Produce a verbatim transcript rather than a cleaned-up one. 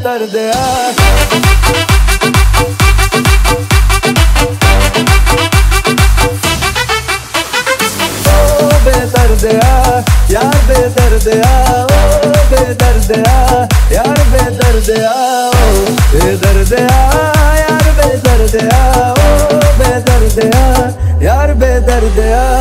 बेदर्दिया ओ बेदर्दिया यार बेदर्दिया ओ बेदर्दिया यार बेदर्दिया ओ बेदर्दिया यार बेदर्दिया ओ बेदर्दिया यार बेदर्दिया